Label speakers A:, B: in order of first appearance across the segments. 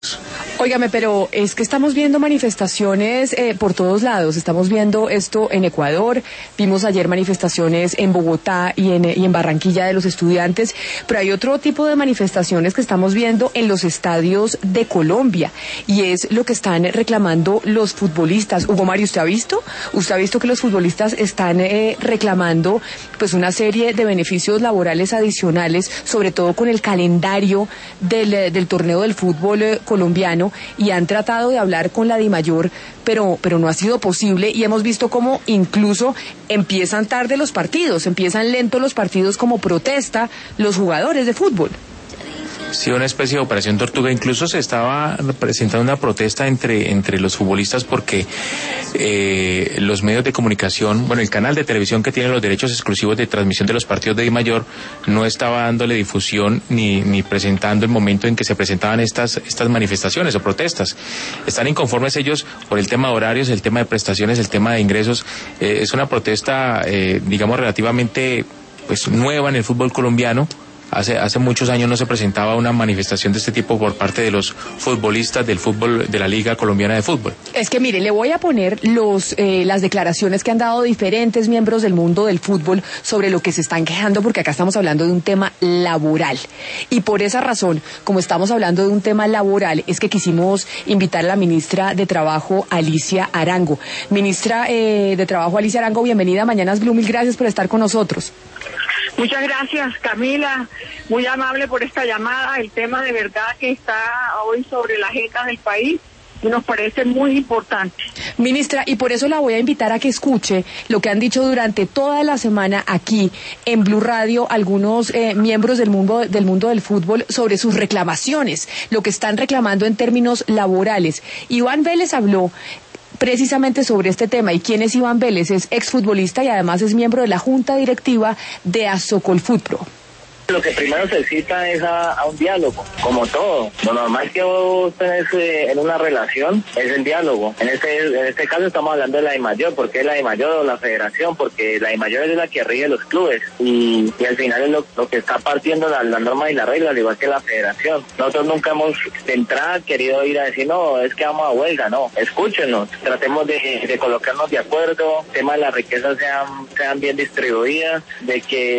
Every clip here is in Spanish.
A: Óigame, pero es que estamos viendo manifestaciones por todos lados. Estamos viendo esto en Ecuador, vimos ayer manifestaciones en Bogotá y en Barranquilla de los estudiantes, pero hay otro tipo de manifestaciones que estamos viendo en los estadios de Colombia, y es lo que están reclamando los futbolistas. Hugo Mario, ¿usted ha visto? ¿Usted ha visto que los futbolistas están reclamando pues una serie de beneficios laborales adicionales, sobre todo con el calendario del torneo del fútbol colombiano? Y han tratado de hablar con la DIMAYOR, pero no ha sido posible, y hemos visto cómo incluso empiezan tarde los partidos, empiezan lentos los partidos como protesta los jugadores de fútbol.
B: Sí, una especie de operación tortuga. Incluso se estaba presentando una protesta entre los futbolistas porque los medios de comunicación, el canal de televisión que tiene los derechos exclusivos de transmisión de los partidos de DIMAYOR no estaba dándole difusión ni presentando el momento en que se presentaban estas manifestaciones o protestas. Están inconformes ellos por el tema de horarios, el tema de prestaciones, el tema de ingresos. Es una protesta, relativamente nueva en el fútbol colombiano. Hace muchos años no se presentaba una manifestación de este tipo por parte de los futbolistas del fútbol, de la Liga Colombiana de Fútbol.
A: Es que mire, le voy a poner las declaraciones que han dado diferentes miembros del mundo del fútbol sobre lo que se están quejando, porque acá estamos hablando de un tema laboral. Y por esa razón, como estamos hablando de un tema laboral, es que quisimos invitar a la ministra de Trabajo, Alicia Arango. Ministra de Trabajo, Alicia Arango, bienvenida a Mañanas Blue, mil gracias por estar con nosotros.
C: Muchas gracias, Camila, muy amable por esta llamada. El tema de verdad que está hoy sobre la agenda del país y nos parece muy importante.
A: Ministra, y por eso la voy a invitar a que escuche lo que han dicho durante toda la semana aquí en Blue Radio algunos miembros del mundo del fútbol sobre sus reclamaciones, lo que están reclamando en términos laborales. Iván Vélez habló precisamente sobre este tema. ¿Y quién es Iván Vélez? Es exfutbolista y además es miembro de la junta directiva de Asocolfutpro.
D: Lo que primero se cita es a un diálogo, como todo. Lo normal que vos tenés en una relación es el diálogo. En este caso estamos hablando de la DIMAYOR, porque es la DIMAYOR o la federación, porque la DIMAYOR es la que rige los clubes y al final es lo que está partiendo la norma y la regla, al igual que la federación. Nosotros nunca hemos de entrada querido ir a decir, no, es que vamos a huelga, no. Escúchenos, tratemos de colocarnos de acuerdo, el tema de las riquezas sean bien distribuidas, de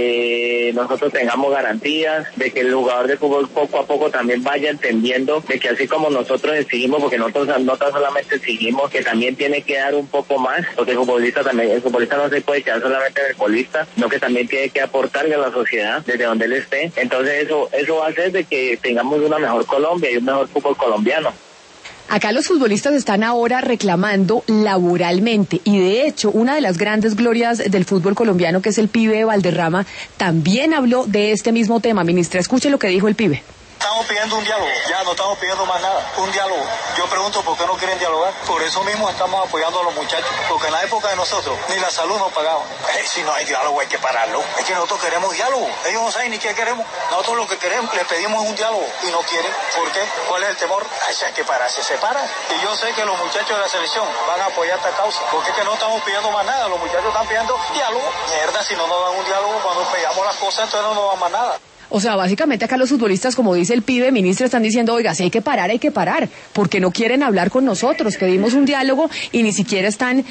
D: que nosotros tengamos garantías, de que el jugador de fútbol poco a poco también vaya entendiendo de que así como nosotros exigimos, porque nosotros no tan solamente exigimos, que también tiene que dar un poco más, porque el futbolista no se puede quedar solamente en el futbolista, sino que también tiene que aportarle a la sociedad desde donde él esté. Entonces eso va a hacer de que tengamos una mejor Colombia y un mejor fútbol colombiano.
A: Acá los futbolistas están ahora reclamando laboralmente, y de hecho una de las grandes glorias del fútbol colombiano, que es el pibe Valderrama, también habló de este mismo tema. Ministra, escuche lo que dijo el pibe.
E: Estamos pidiendo un diálogo, ya no estamos pidiendo más nada, un diálogo. Yo pregunto por qué no quieren dialogar. Por eso mismo estamos apoyando a los muchachos, porque en la época de nosotros ni la salud nos pagaba. Si no hay diálogo hay que pararlo. Es que nosotros queremos diálogo, ellos no saben ni qué queremos. Nosotros lo que queremos, les pedimos un diálogo y no quieren. ¿Por qué? ¿Cuál es el temor? Si hay que pararse, se paran. Y yo sé que los muchachos de la selección van a apoyar esta causa, porque es que no estamos pidiendo más nada, los muchachos están pidiendo diálogo. Mierda, si no nos dan un diálogo, cuando pegamos las cosas, entonces no nos dan más nada.
A: O sea, básicamente acá los futbolistas, como dice el pibe, ministra, están diciendo, oiga, si hay que parar, porque no quieren hablar con nosotros. Pedimos un diálogo y ni siquiera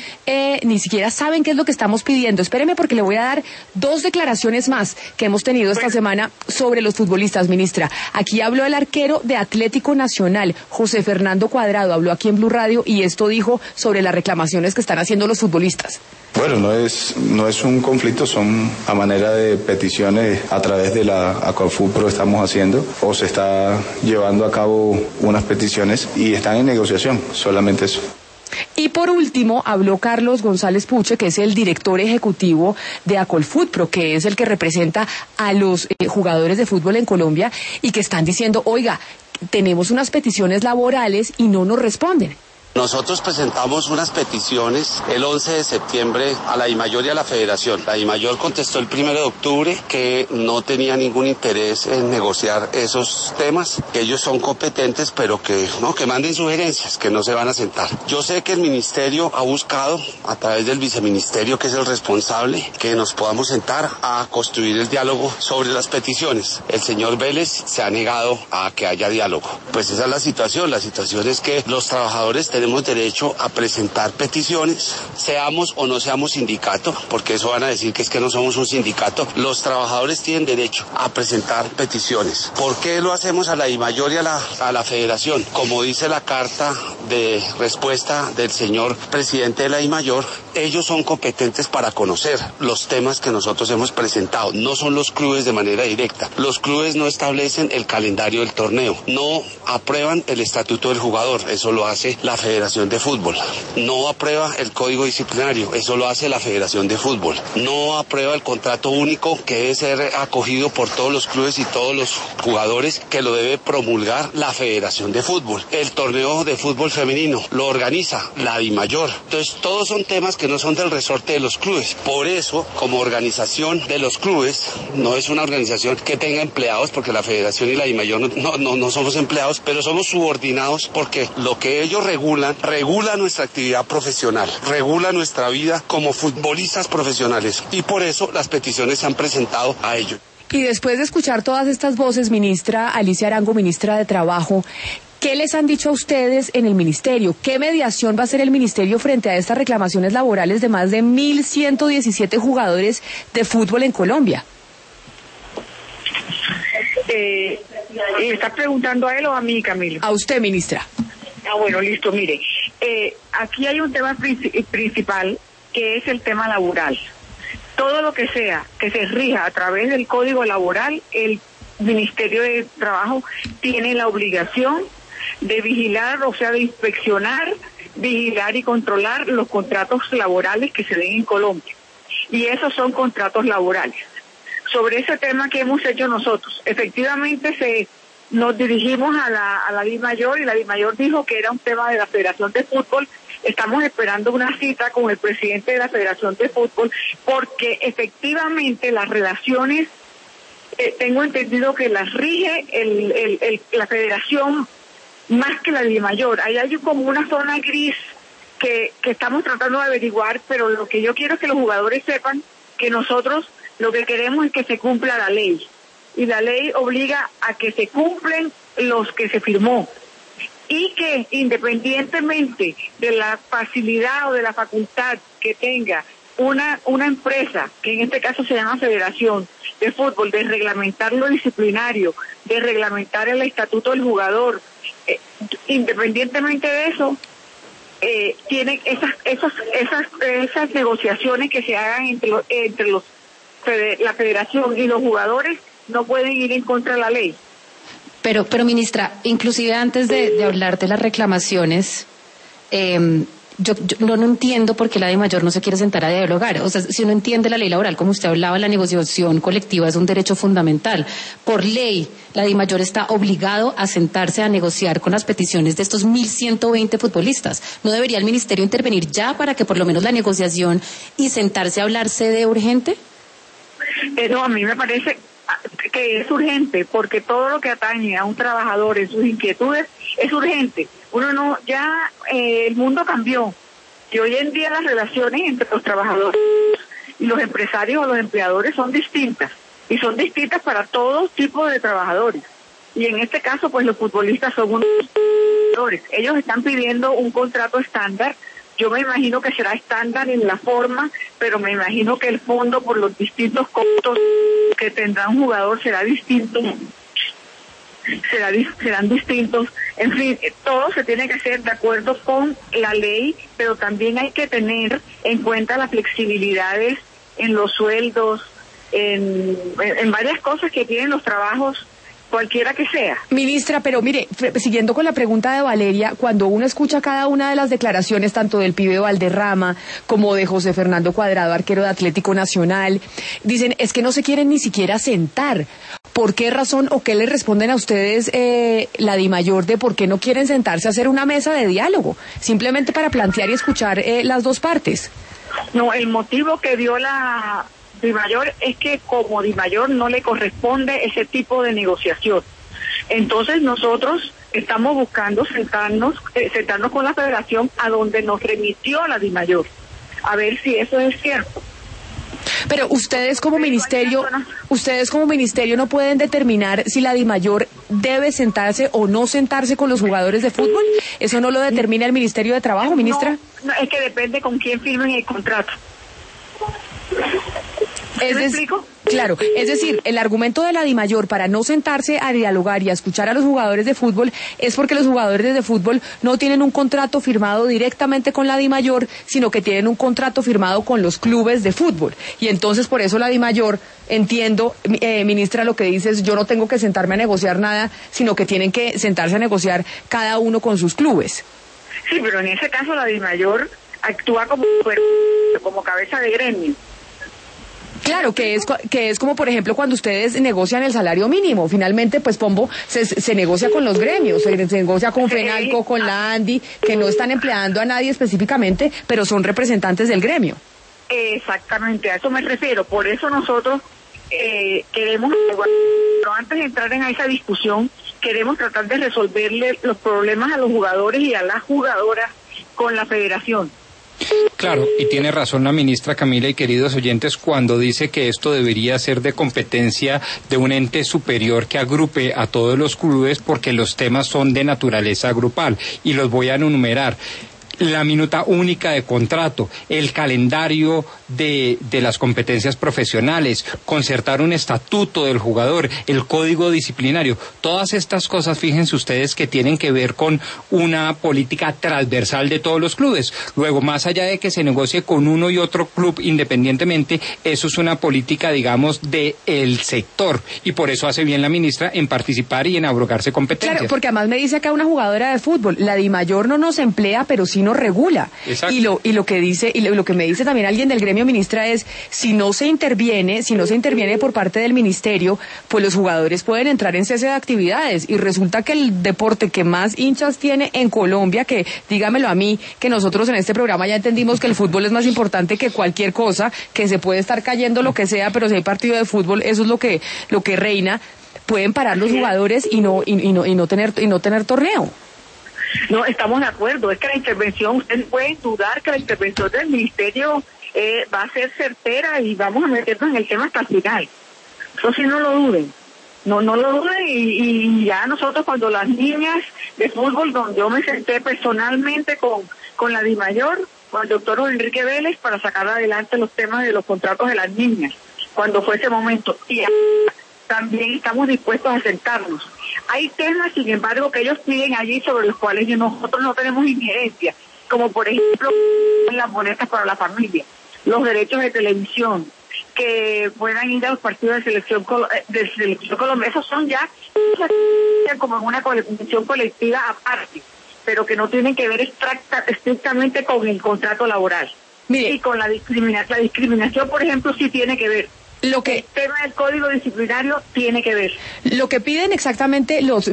A: saben qué es lo que estamos pidiendo. Espéreme, porque le voy a dar dos declaraciones más que hemos tenido esta semana sobre los futbolistas, ministra. Aquí habló el arquero de Atlético Nacional, José Fernando Cuadrado, habló aquí en Blue Radio, y esto dijo sobre las reclamaciones que están haciendo los futbolistas.
F: Bueno, no es un conflicto, son a manera de peticiones a través de la Acolfutpro estamos haciendo, o se está llevando a cabo unas peticiones y están en negociación, solamente eso.
A: Y por último, habló Carlos González Puche, que es el director ejecutivo de Acolfutpro, que es el que representa a los jugadores de fútbol en Colombia, y que están diciendo, oiga, tenemos unas peticiones laborales y no nos responden.
G: Nosotros presentamos unas peticiones el 11 de septiembre a la DIMAYOR y a la Federación. La DIMAYOR contestó el 1 de octubre que no tenía ningún interés en negociar esos temas, que ellos son competentes, pero que manden sugerencias, que no se van a sentar. Yo sé que el ministerio ha buscado, a través del viceministerio, que es el responsable, que nos podamos sentar a construir el diálogo sobre las peticiones. El señor Vélez se ha negado a que haya diálogo. Pues esa es la situación. La situación es que los trabajadores tenemos derecho a presentar peticiones, seamos o no seamos sindicato, porque eso van a decir que es que no somos un sindicato. Los trabajadores tienen derecho a presentar peticiones. ¿Por qué lo hacemos a la DIMAYOR y a la Federación? Como dice la carta de respuesta del señor presidente de la DIMAYOR, ellos son competentes para conocer los temas que nosotros hemos presentado. No son los clubes de manera directa. Los clubes no establecen el calendario del torneo, no aprueban el estatuto del jugador, eso lo hace la Federación de Fútbol. No aprueba el código disciplinario, eso lo hace la Federación de Fútbol. No aprueba el contrato único que debe ser acogido por todos los clubes y todos los jugadores, que lo debe promulgar la Federación de Fútbol. El torneo de fútbol femenino lo organiza la DIMAYOR. Entonces todos son temas que no son del resorte de los clubes. Por eso, como organización de los clubes, no es una organización que tenga empleados, porque la Federación y la DIMAYOR no somos empleados, pero somos subordinados, porque lo que ellos regula nuestra actividad profesional, regula nuestra vida como futbolistas profesionales, y por eso las peticiones se han presentado a ellos.
A: Y después de escuchar todas estas voces, ministra Alicia Arango, ministra de Trabajo, ¿qué les han dicho a ustedes en el ministerio? ¿Qué mediación va a hacer el ministerio frente a estas reclamaciones laborales de más de 1.117 jugadores de fútbol en Colombia?
C: ¿Está preguntando a él o a mí, Camilo?
A: A usted, ministra.
C: Bueno, listo, mire. Aquí hay un tema principal, que es el tema laboral. Todo lo que sea que se rija a través del Código Laboral, el Ministerio de Trabajo tiene la obligación de vigilar, o sea, de inspeccionar, vigilar y controlar los contratos laborales que se den en Colombia. Y esos son contratos laborales. Sobre ese tema que hemos hecho nosotros, efectivamente nos dirigimos a la DIMAYOR, y la DIMAYOR dijo que era un tema de la Federación de Fútbol. Estamos esperando una cita con el presidente de la Federación de Fútbol, porque efectivamente las relaciones, tengo entendido que las rige la Federación más que la DIMAYOR. Ahí hay como una zona gris que estamos tratando de averiguar, pero lo que yo quiero es que los jugadores sepan que nosotros lo que queremos es que se cumpla la ley, y la ley obliga a que se cumplen los que se firmó, y que independientemente de la facilidad o de la facultad que tenga una empresa, que en este caso se llama Federación de Fútbol, de reglamentar lo disciplinario, de reglamentar el estatuto del jugador, independientemente de eso, tienen esas negociaciones que se hagan entre la Federación y los jugadores, no pueden ir en contra de la ley.
H: Pero ministra, inclusive antes de hablar de las reclamaciones, yo no entiendo por qué la DIMAYOR no se quiere sentar a dialogar. O sea, si uno entiende la ley laboral, como usted hablaba, la negociación colectiva es un derecho fundamental. Por ley, la DIMAYOR está obligado a sentarse a negociar con las peticiones de estos 1.120 futbolistas. ¿No debería el ministerio intervenir ya para que por lo menos la negociación y sentarse a hablar se dé urgente?
C: No, a mí me parece que es urgente, porque todo lo que atañe a un trabajador en sus inquietudes es urgente. El mundo cambió, y hoy en día las relaciones entre los trabajadores y los empresarios o los empleadores son distintas, y son distintas para todo tipo de trabajadores. Y en este caso, pues los futbolistas son unos trabajadores. Ellos están pidiendo un contrato estándar. Yo me imagino que será estándar en la forma, pero me imagino que el fondo, por los distintos costos que tendrá un jugador, será distinto. Serán distintos. En fin, todo se tiene que hacer de acuerdo con la ley, pero también hay que tener en cuenta las flexibilidades en los sueldos, en varias cosas que tienen los trabajos, cualquiera que sea.
A: Ministra, pero mire, siguiendo con la pregunta de Valeria, cuando uno escucha cada una de las declaraciones, tanto del pibe Valderrama como de José Fernando Cuadrado, arquero de Atlético Nacional, dicen, es que no se quieren ni siquiera sentar. ¿Por qué razón o qué le responden a ustedes la DIMAYOR de por qué no quieren sentarse a hacer una mesa de diálogo? Simplemente para plantear y escuchar las dos partes.
C: No, el motivo que dio la DIMAYOR es que como DIMAYOR no le corresponde ese tipo de negociación. Entonces nosotros estamos buscando sentarnos con la federación a donde nos remitió la DIMAYOR, a ver si eso es cierto.
A: Pero ustedes como ministerio no pueden determinar si la DIMAYOR debe sentarse o no sentarse con los jugadores de fútbol. ¿Eso no lo determina el Ministerio de Trabajo, ministra?
C: No, es que depende con quién firmen el contrato. ¿Me explico?
A: Claro, es decir, el argumento de la DIMAYOR para no sentarse a dialogar y a escuchar a los jugadores de fútbol es porque los jugadores de fútbol no tienen un contrato firmado directamente con la DIMAYOR, sino que tienen un contrato firmado con los clubes de fútbol. Y entonces por eso la DIMAYOR, entiendo, ministra, lo que dice es yo no tengo que sentarme a negociar nada, sino que tienen que sentarse a negociar cada uno con sus clubes.
C: Sí, pero en ese caso la DIMAYOR actúa como cabeza de gremio.
A: Claro, que es como, por ejemplo, cuando ustedes negocian el salario mínimo. Finalmente, pues, Pombo, se negocia con los gremios, se negocia con FENALCO, con la ANDI, que no están empleando a nadie específicamente, pero son representantes del gremio.
C: Exactamente, a eso me refiero. Por eso nosotros queremos, pero antes de entrar en esa discusión, queremos tratar de resolverle los problemas a los jugadores y a las jugadoras con la federación.
I: Claro, y tiene razón la ministra Camila y queridos oyentes cuando dice que esto debería ser de competencia de un ente superior que agrupe a todos los clubes porque los temas son de naturaleza grupal y los voy a enumerar. La minuta única de contrato, el calendario de las competencias profesionales, concertar un estatuto del jugador, el código disciplinario, todas estas cosas, fíjense ustedes que tienen que ver con una política transversal de todos los clubes. Luego, más allá de que se negocie con uno y otro club independientemente, eso es una política, digamos, de el sector, y por eso hace bien la ministra en participar y en abrogarse competencias.
A: Claro, porque además me dice acá una jugadora de fútbol, la DIMAYOR no nos emplea, pero sí nos regula.
I: Exacto.
A: Y lo que me dice también alguien del gremio, ministra, es si no se interviene por parte del ministerio, pues los jugadores pueden entrar en cese de actividades y resulta que el deporte que más hinchas tiene en Colombia, que dígamelo a mí, que nosotros en este programa ya entendimos que el fútbol es más importante que cualquier cosa, que se puede estar cayendo lo que sea, pero si hay partido de fútbol, eso es lo que reina. Pueden parar los jugadores y no tener torneo.
C: No, estamos de acuerdo, es que la intervención, ustedes pueden dudar que la intervención del ministerio va a ser certera y vamos a meternos en el tema hasta el final. Eso sí, no lo duden, no lo duden y ya nosotros cuando las niñas de fútbol, donde yo me senté personalmente con la DIMAYOR, con el doctor Enrique Vélez para sacar adelante los temas de los contratos de las niñas, cuando fue ese momento. Y también estamos dispuestos a sentarnos. Hay temas, sin embargo, que ellos piden allí sobre los cuales nosotros no tenemos injerencia, como por ejemplo las boletas para la familia, los derechos de televisión, que puedan ir a los partidos de selección Colombia. Esos son ya como en una convención colectiva aparte, pero que no tienen que ver estrictamente con el contrato laboral.
A: Mire,
C: y con la discriminación. La discriminación, por ejemplo, sí tiene que ver. El tema del código disciplinario tiene que ver.
A: Lo que piden exactamente los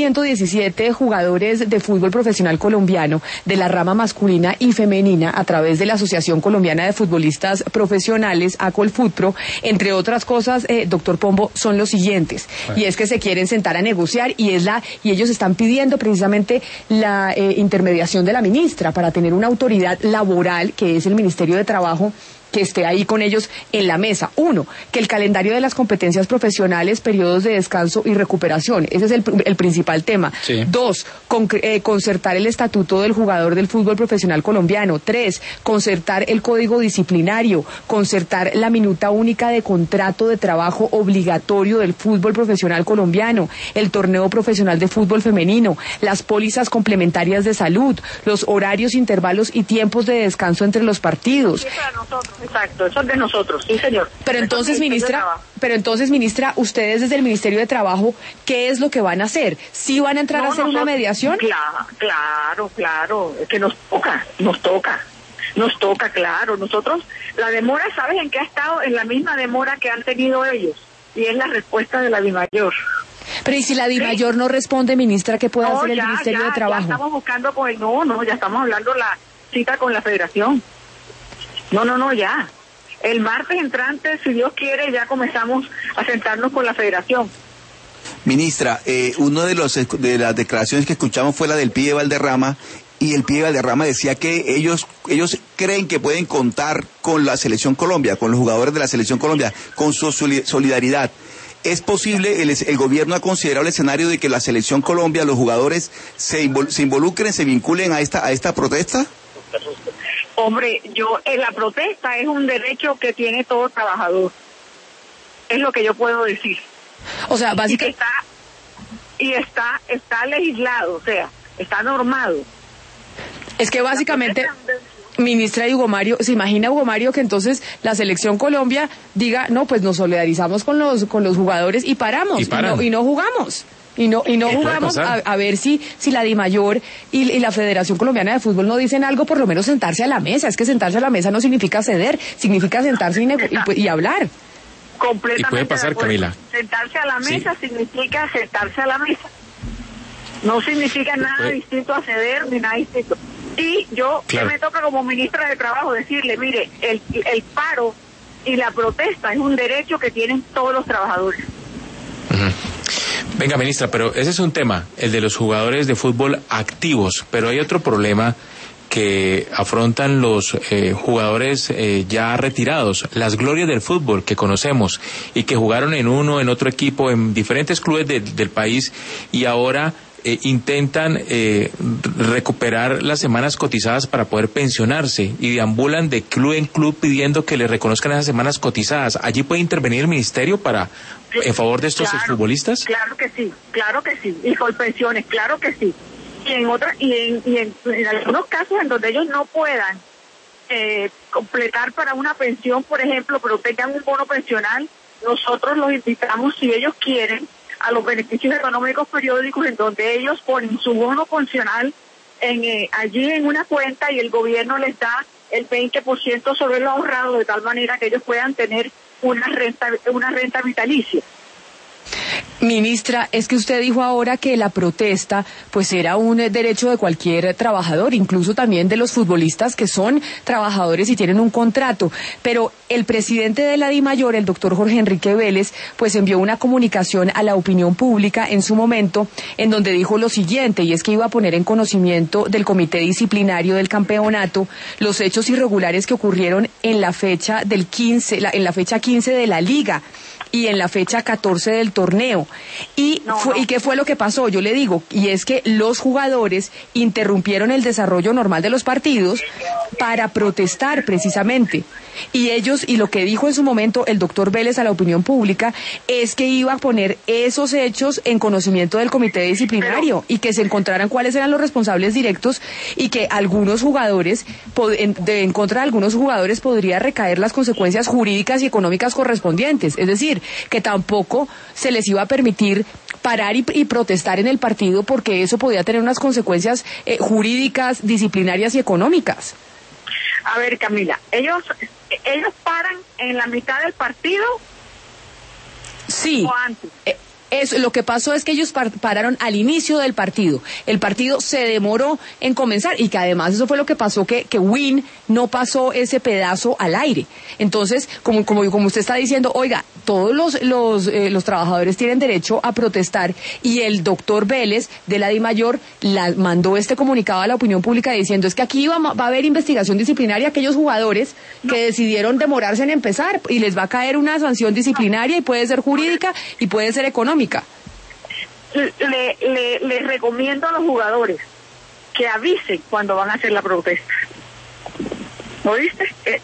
A: 1.117 jugadores de fútbol profesional colombiano de la rama masculina y femenina a través de la Asociación Colombiana de Futbolistas Profesionales, ACOLFUTPRO, entre otras cosas, doctor Pombo, son los siguientes. Y es que se quieren sentar a negociar y ellos están pidiendo precisamente la intermediación de la ministra para tener una autoridad laboral, que es el Ministerio de Trabajo, que esté ahí con ellos en la mesa. 1, que el calendario de las competencias profesionales, periodos de descanso y recuperación. Ese es el principal tema.
I: Sí.
A: 2, concertar el estatuto del jugador del fútbol profesional colombiano. 3, concertar el código disciplinario, concertar la minuta única de contrato de trabajo obligatorio del fútbol profesional colombiano, el torneo profesional de fútbol femenino, las pólizas complementarias de salud, los horarios, intervalos y tiempos de descanso entre los partidos.
C: exacto, eso es de nosotros, sí señor.
A: Pero entonces, ministra, ustedes desde el Ministerio de Trabajo, ¿qué es lo que van a hacer? ¿Sí van a entrar a hacer una mediación?
C: Claro, es que nos toca, claro. Nosotros, la demora, ¿sabes en qué ha estado? En la misma demora que han tenido ellos, y es la respuesta de la DIMAYOR.
A: Pero ¿y si la DIMAYOR no responde, ministra, qué puede hacer el Ministerio de Trabajo?
C: Ya estamos buscando ya estamos hablando la cita con la Federación. Ya. El martes entrante, si Dios quiere, ya comenzamos a sentarnos con la Federación.
J: Ministra, uno de las declaraciones que escuchamos fue la del Pío Valderrama, y el Pío Valderrama decía que ellos creen que pueden contar con la Selección Colombia, con los jugadores de la Selección Colombia, con su solidaridad. ¿Es posible, el gobierno ha considerado el escenario de que la Selección Colombia, los jugadores, se involucren, se vinculen a esta protesta?
C: Hombre, la protesta es un derecho que tiene todo trabajador. Es lo que yo puedo decir.
A: O sea, básicamente...
C: Está legislado, o sea, está normado.
A: Es que básicamente... Ministra Hugo Mario, ¿se imagina Hugo Mario que entonces la Selección Colombia diga, no, pues nos solidarizamos con los jugadores y paramos, y no jugamos? Y no jugamos a ver si la DIMAYOR y la Federación Colombiana de Fútbol no dicen algo, por lo menos sentarse a la mesa. Es que sentarse a la mesa no significa ceder, significa sentarse y hablar.
C: Completamente.
B: Y puede pasar, Camila.
C: Sentarse a la mesa significa sentarse a la mesa. No significa nada distinto a ceder ni nada distinto. Y yo, que me toca como ministra de Trabajo decirle, mire, el paro y la protesta es un derecho que tienen todos los trabajadores.
B: Venga, ministra, pero ese es un tema, el de los jugadores de fútbol activos, pero hay otro problema que afrontan los jugadores ya retirados, las glorias del fútbol que conocemos y que jugaron en otro equipo, en diferentes clubes del país, y ahora intentan recuperar las semanas cotizadas para poder pensionarse y deambulan de club en club pidiendo que les reconozcan esas semanas cotizadas. ¿Allí puede intervenir el ministerio en favor de estos futbolistas?
C: Claro que sí, y con pensiones, claro que sí. Y en algunos casos en donde ellos no puedan completar para una pensión, por ejemplo, pero tengan un bono pensional, nosotros los invitamos, si ellos quieren, a los beneficios económicos periódicos, en donde ellos ponen su bono pensional allí en una cuenta y el gobierno les da el 20% sobre lo ahorrado, de tal manera que ellos puedan tener una renta vitalicia.
A: Ministra, es que usted dijo ahora que la protesta pues era un derecho de cualquier trabajador, incluso también de los futbolistas que son trabajadores y tienen un contrato, pero el presidente de la DIMAYOR, el doctor Jorge Enrique Vélez, pues envió una comunicación a la opinión pública en su momento en donde dijo lo siguiente, y es que iba a poner en conocimiento del comité disciplinario del campeonato los hechos irregulares que ocurrieron en la fecha en la fecha 15 de la liga y en la fecha 14 del torneo. ¿Y qué fue lo que pasó? Yo le digo, y es que los jugadores interrumpieron el desarrollo normal de los partidos para protestar precisamente. Y lo que dijo en su momento el doctor Vélez a la opinión pública es que iba a poner esos hechos en conocimiento del comité disciplinario y que se encontraran cuáles eran los responsables directos y que algunos jugadores, en contra de algunos jugadores podría recaer las consecuencias jurídicas y económicas correspondientes. Es decir, que tampoco se les iba a permitir parar y protestar en el partido porque eso podía tener unas consecuencias jurídicas, disciplinarias y económicas.
C: A ver, Camila, ellos paran en la mitad del partido.
A: Sí.
C: ¿O antes?
A: Lo que pasó es que ellos pararon al inicio del partido. El partido se demoró en comenzar y que además eso fue lo que pasó, que Win no pasó ese pedazo al aire. Entonces, como usted está diciendo, oiga, todos los trabajadores tienen derecho a protestar y el doctor Vélez de la DIMAYOR mandó este comunicado a la opinión pública diciendo es que aquí va a haber investigación disciplinaria a aquellos jugadores que decidieron demorarse en empezar y les va a caer una sanción disciplinaria y puede ser jurídica y puede ser económica.
C: Les recomiendo a los jugadores que avisen cuando van a hacer la protesta. ¿Oíste?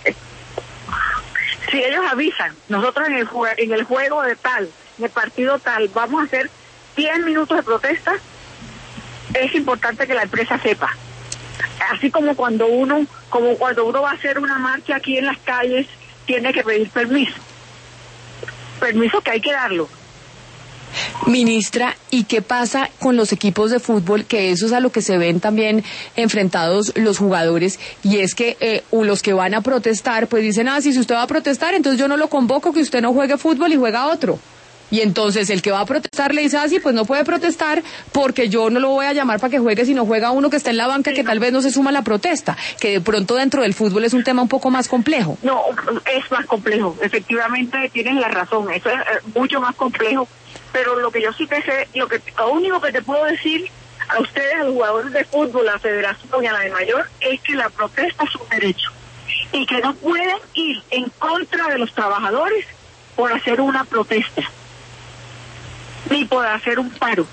C: Si ellos avisan, nosotros en el juego de tal, en el partido tal, vamos a hacer 10 minutos de protesta, es importante que la empresa sepa. así como cuando uno va a hacer una marcha aquí en las calles, tiene que pedir permiso que hay que darlo.
A: Ministra, ¿y qué pasa con los equipos de fútbol? Que eso es a lo que se ven también enfrentados los jugadores, y es que los que van a protestar, pues dicen, si usted va a protestar, entonces yo no lo convoco, que usted no juegue fútbol y juega otro. Y entonces el que va a protestar le dice, pues no puede protestar porque yo no lo voy a llamar para que juegue, sino juega uno que está en la banca, que tal vez no se suma a la protesta, que de pronto dentro del fútbol es un tema un poco más complejo.
C: No, es más complejo, efectivamente tienes la razón, eso es mucho más complejo, pero lo que yo sí que sé, lo único que te puedo decir a ustedes, a los jugadores de fútbol, a la federación y a la de mayor, es que la protesta es un derecho y que no pueden ir en contra de los trabajadores por hacer una protesta, ni por hacer un paro.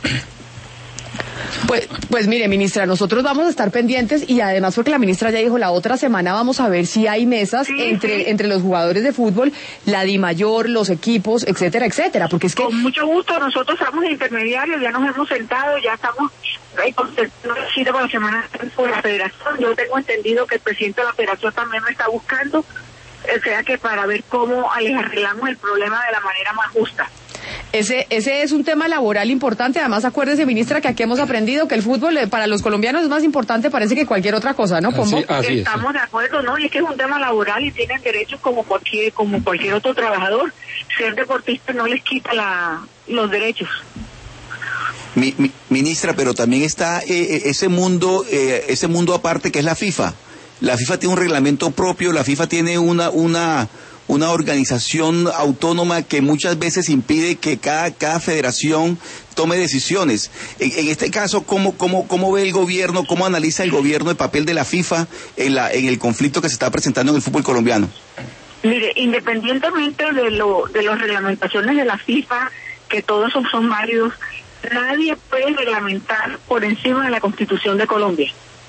A: Pues mire, ministra, nosotros vamos a estar pendientes, y además porque la ministra ya dijo, la otra semana vamos a ver si hay mesas entre los jugadores de fútbol, la DIMAYOR, los equipos, etcétera, etcétera, porque es que...
C: Con mucho gusto, nosotros estamos intermediarios, ya nos hemos sentado, ya estamos concertando para la semana por la federación. Yo tengo entendido que el presidente de la federación también me está buscando, o sea que para ver cómo les arreglamos el problema de la manera más justa.
A: Ese es un tema laboral importante. Además, acuérdese, ministra, que aquí hemos aprendido que el fútbol para los colombianos es más importante, parece, que cualquier otra cosa, ¿no?
C: Así estamos de acuerdo, ¿no? Y es que es un tema laboral y tienen derechos como cualquier otro trabajador. Ser deportista no les quita los derechos.
J: Ministra, pero también está ese mundo aparte que es la FIFA. La FIFA tiene un reglamento propio, la FIFA tiene una organización autónoma que muchas veces impide que cada federación tome decisiones. En este caso, ¿cómo ve el gobierno, cómo analiza el gobierno el papel de la FIFA en el conflicto que se está presentando en el fútbol colombiano?
C: Mire, independientemente de las reglamentaciones de la FIFA, que todos son válidos, nadie puede reglamentar por encima de la Constitución de Colombia.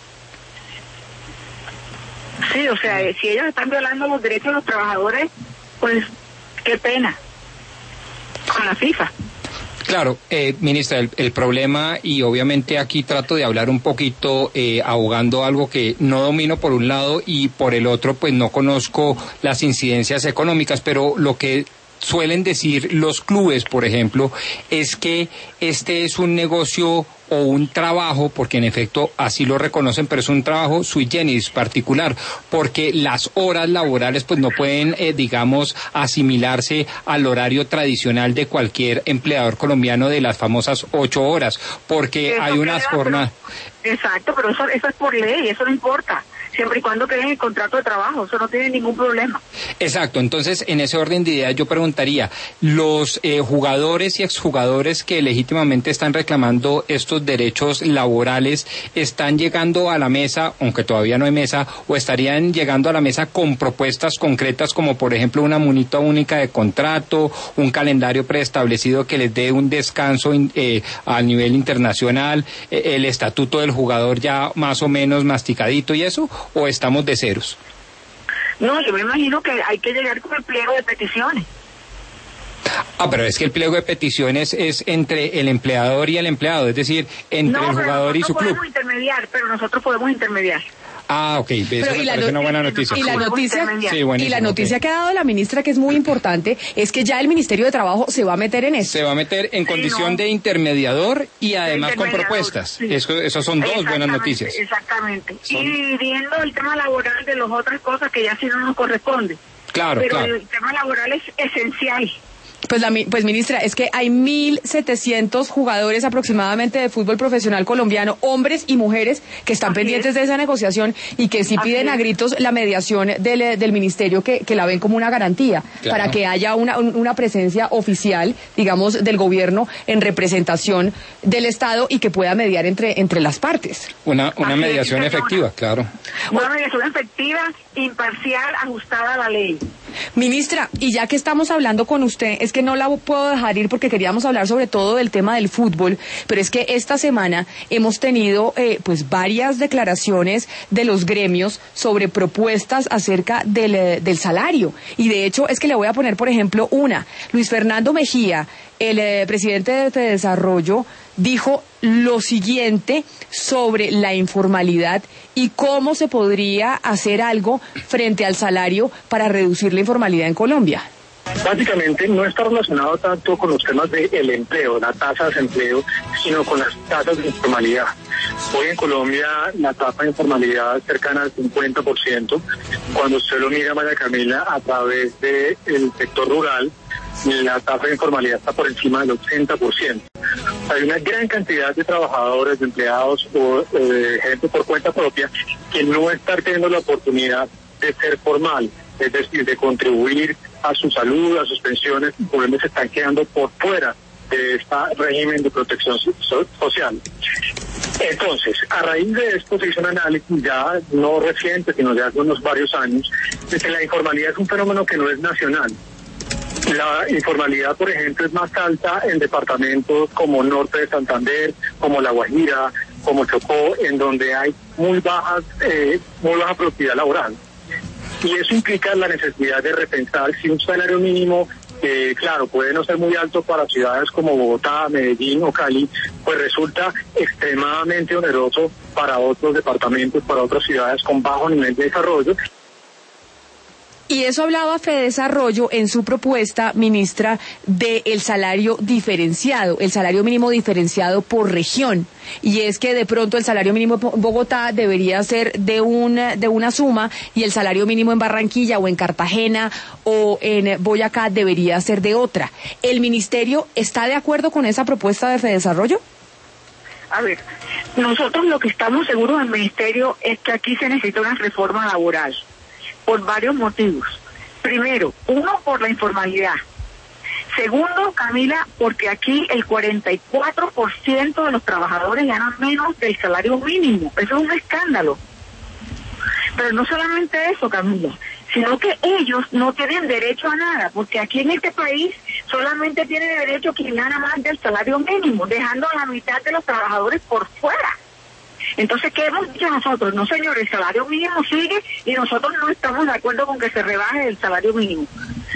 C: Sí, o sea, si ellos están violando los derechos de los trabajadores, pues qué pena con la FIFA.
I: Claro, ministra, el problema, y obviamente aquí trato de hablar un poquito ahogando algo que no domino por un lado y por el otro pues no conozco las incidencias económicas, pero lo que suelen decir los clubes, por ejemplo, es que este es un negocio o un trabajo, porque en efecto así lo reconocen, pero es un trabajo sui generis particular, porque las horas laborales pues no pueden, digamos, asimilarse al horario tradicional de cualquier empleador colombiano de las famosas 8 horas, porque hay unas jornadas...
C: Exacto, pero eso es por ley, eso no importa. Siempre y cuando queden el contrato de trabajo, eso no tiene ningún problema.
I: Exacto, entonces en ese orden de ideas yo preguntaría, los jugadores y exjugadores que legítimamente están reclamando estos derechos laborales, ¿están llegando a la mesa, aunque todavía no hay mesa, o estarían llegando a la mesa con propuestas concretas como por ejemplo una multa única de contrato, un calendario preestablecido que les dé un descanso a nivel internacional, el estatuto del jugador ya más o menos masticadito y eso? ¿O estamos de ceros?
C: No, yo me imagino que hay que llegar con el pliego de peticiones.
I: Pero es que el pliego de peticiones es entre el empleador y el empleado, es decir, entre el jugador y su club.
C: Pero nosotros podemos intermediar.
I: Ok, eso me parece una buena noticia.
A: Y la noticia,
I: sí,
A: noticia que ha dado la ministra, que es muy importante, es que ya el Ministerio de Trabajo se va a meter en eso.
I: Se va a meter en condición de intermediador y además con propuestas. Sí. Esas son dos buenas noticias.
C: Exactamente. Y dividiendo el tema laboral de las otras cosas que ya sí no nos corresponde.
I: Claro,
C: pero el tema laboral es esencial.
A: Pues ministra, es que hay 1.700 jugadores aproximadamente de fútbol profesional colombiano, hombres y mujeres, que están pendientes de esa negociación y que sí piden a gritos la mediación del ministerio, que la ven como una garantía, para que haya una presencia oficial, digamos, del gobierno en representación del Estado y que pueda mediar entre las partes.
I: Una mediación efectiva, claro.
C: Una mediación efectiva, imparcial, ajustada a la ley.
A: Ministra, y ya que estamos hablando con usted, es que no la puedo dejar ir porque queríamos hablar sobre todo del tema del fútbol, pero es que esta semana hemos tenido pues varias declaraciones de los gremios sobre propuestas acerca del salario, y de hecho es que le voy a poner por ejemplo una. Luis Fernando Mejía, el presidente de Desarrollo, dijo lo siguiente sobre la informalidad y cómo se podría hacer algo frente al salario para reducir la informalidad en Colombia.
K: Básicamente no está relacionado tanto con los temas del empleo, la tasa de desempleo, sino con las tasas de informalidad. Hoy en Colombia la tasa de informalidad es cercana al 50%. Cuando usted lo mira, María Camila, a través del sector rural, la tasa de informalidad está por encima del 80%. Hay una gran cantidad de trabajadores, de empleados o de gente por cuenta propia que no está teniendo la oportunidad de ser formal, es decir, de contribuir a su salud, a sus pensiones, y por ende se están quedando por fuera de este régimen de protección social. Entonces, a raíz de esto se hizo un análisis ya no reciente, sino de hace unos varios años, de que la informalidad es un fenómeno que no es nacional. La informalidad, por ejemplo, es más alta en departamentos como Norte de Santander, como La Guajira, como Chocó, en donde hay muy baja productividad laboral. Y eso implica la necesidad de repensar si un salario mínimo, claro, puede no ser muy alto para ciudades como Bogotá, Medellín o Cali, pues resulta extremadamente oneroso para otros departamentos, para otras ciudades con bajo nivel de desarrollo.
A: Y eso hablaba Fedesarrollo en su propuesta, ministra, del salario diferenciado, el salario mínimo diferenciado por región. Y es que de pronto el salario mínimo en Bogotá debería ser de una suma y el salario mínimo en Barranquilla o en Cartagena o en Boyacá debería ser de otra. ¿El ministerio está de acuerdo con esa propuesta de Fedesarrollo?
C: A ver, nosotros lo que estamos seguros del ministerio es que aquí se necesita una reforma laboral. Por varios motivos. Primero, uno, por la informalidad. Segundo, Camila, porque aquí el 44% de los trabajadores ganan menos del salario mínimo. Eso es un escándalo. Pero no solamente eso, Camila, sino que ellos no tienen derecho a nada, porque aquí en este país solamente tiene derecho quien gana más del salario mínimo, dejando a la mitad de los trabajadores por fuera. Entonces, ¿qué hemos dicho nosotros? No, señor, el salario mínimo sigue y nosotros no estamos de acuerdo con que se rebaje el salario mínimo.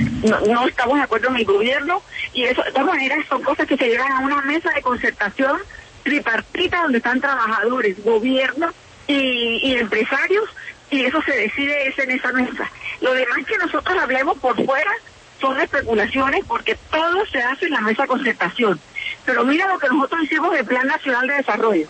C: No estamos de acuerdo en el gobierno y eso, de todas maneras, son cosas que se llevan a una mesa de concertación tripartita donde están trabajadores, gobierno y empresarios, y eso se decide en esa mesa. Lo demás que nosotros hablemos por fuera son especulaciones porque todo se hace en la mesa de concertación. Pero mira lo que nosotros hicimos en el Plan Nacional de Desarrollo.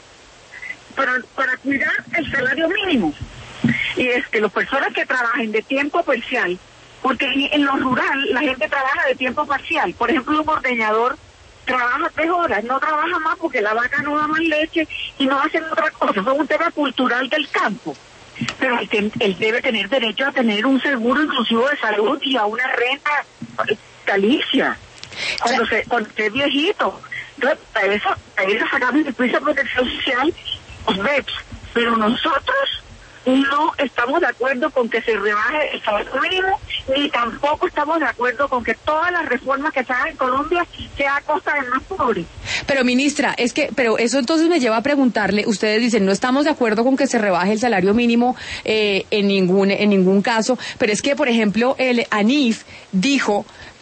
C: Para cuidar el salario mínimo. Y es que las personas que trabajen de tiempo parcial, porque en lo rural la gente trabaja de tiempo parcial. Por ejemplo, un ordeñador trabaja 3 horas, no trabaja más porque la vaca no da más leche y no hacen otra cosa. Eso es un tema cultural del campo. Pero él debe tener derecho a tener un seguro inclusivo de salud y a una renta vitalicia cuando esté viejito. Entonces, para eso sacamos el piso de protección social, los BEPS, pero nosotros no estamos de acuerdo con que se rebaje el salario mínimo, ni tampoco estamos de acuerdo con que todas las reformas que se hagan en Colombia sea a costa del más pobre.
A: Pero ministra, pero eso entonces me lleva a preguntarle, ustedes dicen no estamos de acuerdo con que se rebaje el salario mínimo en ningún caso, pero es que por ejemplo el ANIF dijo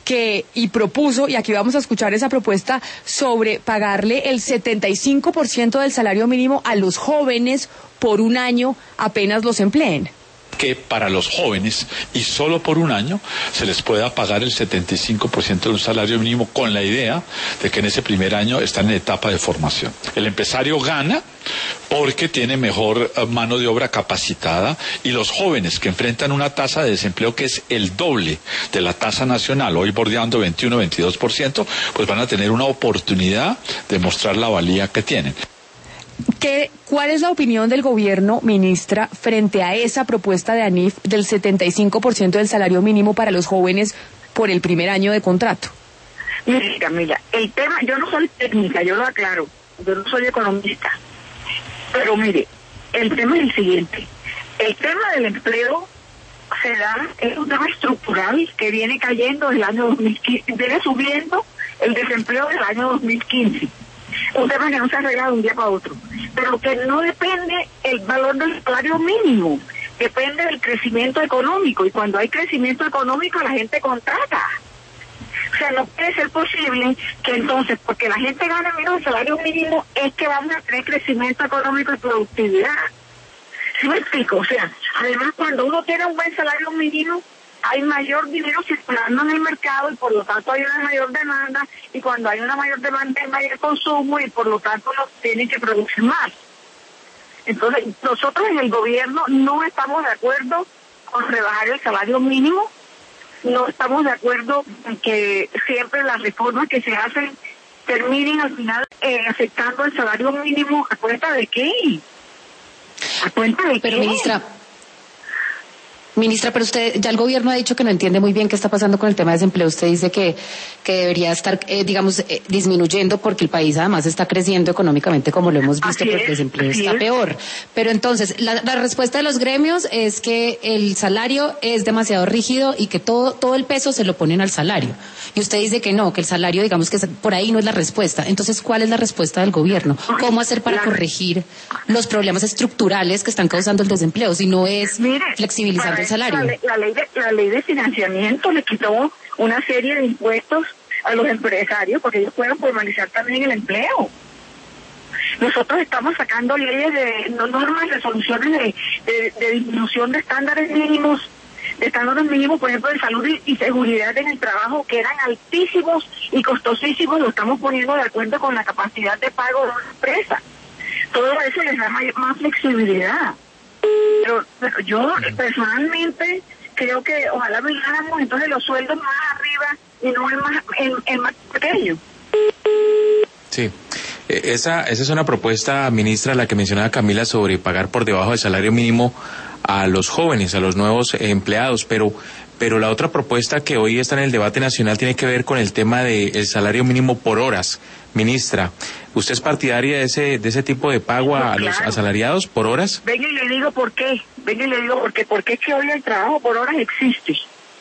A: y propuso, y aquí vamos a escuchar esa propuesta, sobre pagarle el 75% del salario mínimo a los jóvenes por un año apenas los empleen.
L: Que para los jóvenes, y solo por un año, se les pueda pagar el 75% de un salario mínimo con la idea de que en ese primer año están en etapa de formación. El empresario gana porque tiene mejor mano de obra capacitada y los jóvenes que enfrentan una tasa de desempleo que es el doble de la tasa nacional, hoy bordeando 21-22%, pues van a tener una oportunidad de mostrar la valía que tienen.
A: ¿Cuál es la opinión del gobierno, ministra, frente a esa propuesta de ANIF del 75% del salario mínimo para los jóvenes por el primer año de contrato?
C: Mire, Camila, el tema, yo no soy técnica, yo lo aclaro, yo no soy economista, pero mire, el tema es el siguiente, el tema del empleo es un tema estructural que viene cayendo desde el año 2015, viene subiendo el desempleo del año 2015. Un tema que no se arregla de un día para otro, pero que no depende el valor del salario mínimo, depende del crecimiento económico, y cuando hay crecimiento económico la gente contrata. O sea, no puede ser posible que entonces, porque la gente gana menos el salario mínimo, es que vamos a tener crecimiento económico y productividad. ¿Sí me explico? O sea, además cuando uno tiene un buen salario mínimo, hay mayor dinero circulando en el mercado y por lo tanto hay una mayor demanda, y cuando hay una mayor demanda hay mayor consumo y por lo tanto nos tienen que producir más. Entonces, nosotros en el gobierno no estamos de acuerdo con rebajar el salario mínimo, no estamos de acuerdo en que siempre las reformas que se hacen terminen al final afectando el salario mínimo. ¿A cuenta de qué? ¿A cuenta de
H: Pero
C: qué?
H: Ministra, pero usted, ya el gobierno ha dicho que no entiende muy bien qué está pasando con el tema de desempleo. Usted dice que debería estar, disminuyendo porque el país además está creciendo económicamente, como lo hemos visto, pero el desempleo está peor. Pero entonces, la respuesta de los gremios es que el salario es demasiado rígido y que todo el peso se lo ponen al salario. Y usted dice que no, que el salario, digamos que por ahí no es la respuesta. Entonces, ¿cuál es la respuesta del gobierno? ¿Cómo hacer para corregir los problemas estructurales que están causando el desempleo? Si no es flexibilizando el salario.
C: La ley de financiamiento le quitó una serie de impuestos a los empresarios porque ellos pueden formalizar también el empleo. Nosotros estamos sacando leyes de normas, resoluciones de disminución de estándares mínimos, por ejemplo, de salud y seguridad en el trabajo, que eran altísimos y costosísimos. Lo estamos poniendo de acuerdo con la capacidad de pago de una empresa. Todo eso les da más flexibilidad. Pero yo personalmente creo que ojalá miráramos entonces los sueldos más arriba y no el más pequeño.
B: Sí, esa es una propuesta, ministra, la que mencionaba Camila, sobre pagar por debajo del salario mínimo a los jóvenes, a los nuevos empleados, pero la otra propuesta que hoy está en el debate nacional tiene que ver con el tema del salario mínimo por horas. Ministra, ¿usted es partidaria de ese tipo de pago a los asalariados por horas?
C: Venga y le digo por qué. Porque es que hoy el trabajo por horas existe.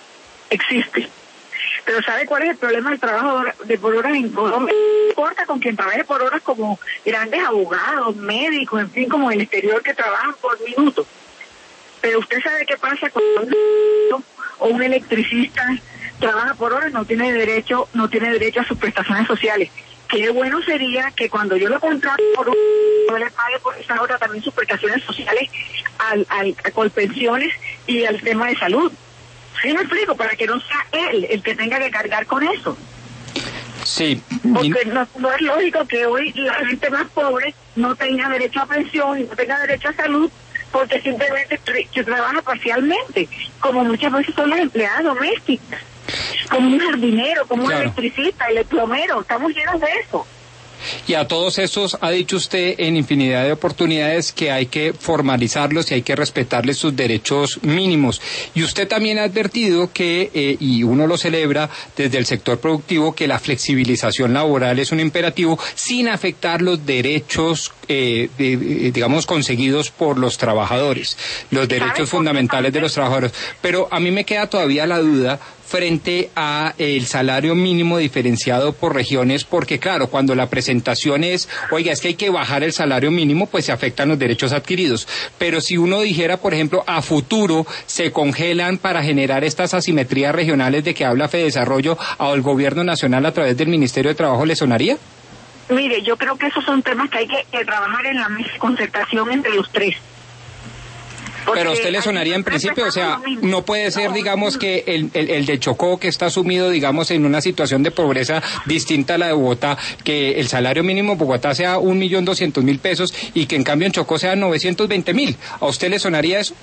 C: Pero ¿sabe cuál es el problema del trabajo por horas en Colombia? No importa con quien trabaje por horas, como grandes abogados, médicos, en fin, como en el exterior, que trabajan por minuto. Pero usted sabe qué pasa cuando un electricista trabaja por horas, no tiene derecho a sus prestaciones sociales. Qué bueno sería que cuando yo lo contrato por un, yo le pague por esa hora también sus prestaciones sociales a Colpensiones y al tema de salud. ¿Sí me explico? Para que no sea él el que tenga que cargar con eso.
I: Sí.
C: Porque no es lógico que hoy la gente más pobre no tenga derecho a pensión y no tenga derecho a salud, porque simplemente trabaja parcialmente, como muchas veces son las empleadas domésticas, como un jardinero, como un electricista, el plomero. Estamos llenos de eso.
I: Y a todos esos ha dicho usted en infinidad de oportunidades que hay que formalizarlos y hay que respetarles sus derechos mínimos. Y usted también ha advertido que, y uno lo celebra desde el sector productivo, que la flexibilización laboral es un imperativo sin afectar los derechos, digamos, conseguidos por los trabajadores, los derechos fundamentales de los trabajadores. Pero a mí me queda todavía la duda frente a el salario mínimo diferenciado por regiones, porque claro, cuando la presentación es, oiga, es que hay que bajar el salario mínimo, pues se afectan los derechos adquiridos. Pero si uno dijera, por ejemplo, a futuro se congelan para generar estas asimetrías regionales de que habla Fedesarrollo al gobierno nacional a través del Ministerio de Trabajo, ¿le sonaría?
C: Mire, yo creo que esos son temas que hay que trabajar en la mesa de concertación entre los tres.
I: Pero a usted le sonaría en principio, o sea, no puede ser, digamos, que el de Chocó, que está sumido, digamos, en una situación de pobreza distinta a la de Bogotá, que el salario mínimo en Bogotá sea 1.200.000 pesos y que en cambio en Chocó sea 920.000. ¿A usted le sonaría eso?